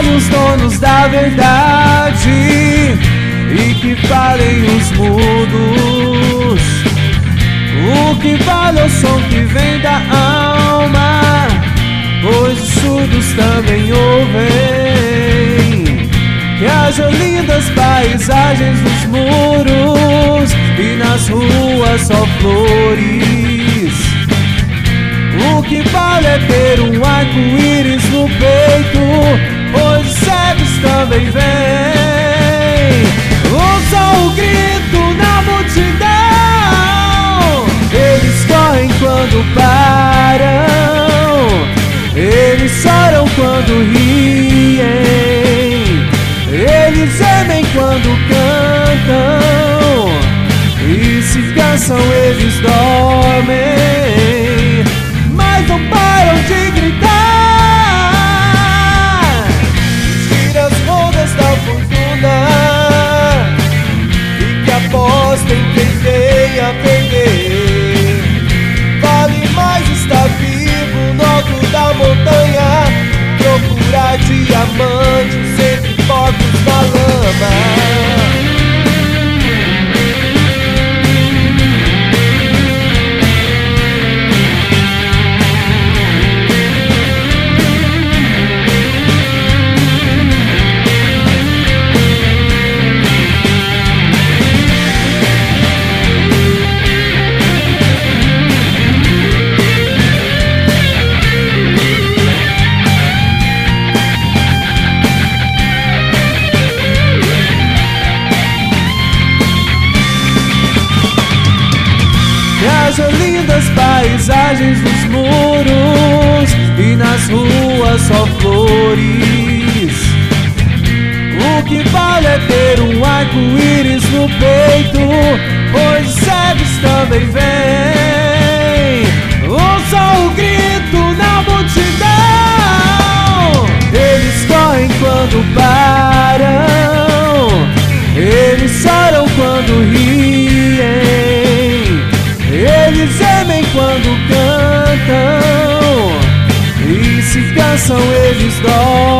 falem os donos da verdade e que falem os mudos. O que vale é o som que vem da alma, pois os surdos também ouvem. Que haja lindas paisagens nos muros e nas ruas só flores. O que vale é ter um arco-íris no peito, pois os cegos também vêm. Ouça o grito na multidão, eles correm quando param, eles choram quando riem, eles gemem quando cantam, e se cansam eles dormem, mas não param de gritar. Tira as rondas da fortuna e que apostem quem venha perder. Vale mais estar vivo no alto da montanha, procurar diamantes entre porcos na lama. Haja lindas paisagens nos muros e nas ruas só flores. O que vale é ter um arco-íris no peito, pois os cegos também vêm. Ouça o grito na multidão, eles correm quando param, eles choram quando riem, eles gemem quando cantam, e se cansam eles dormem.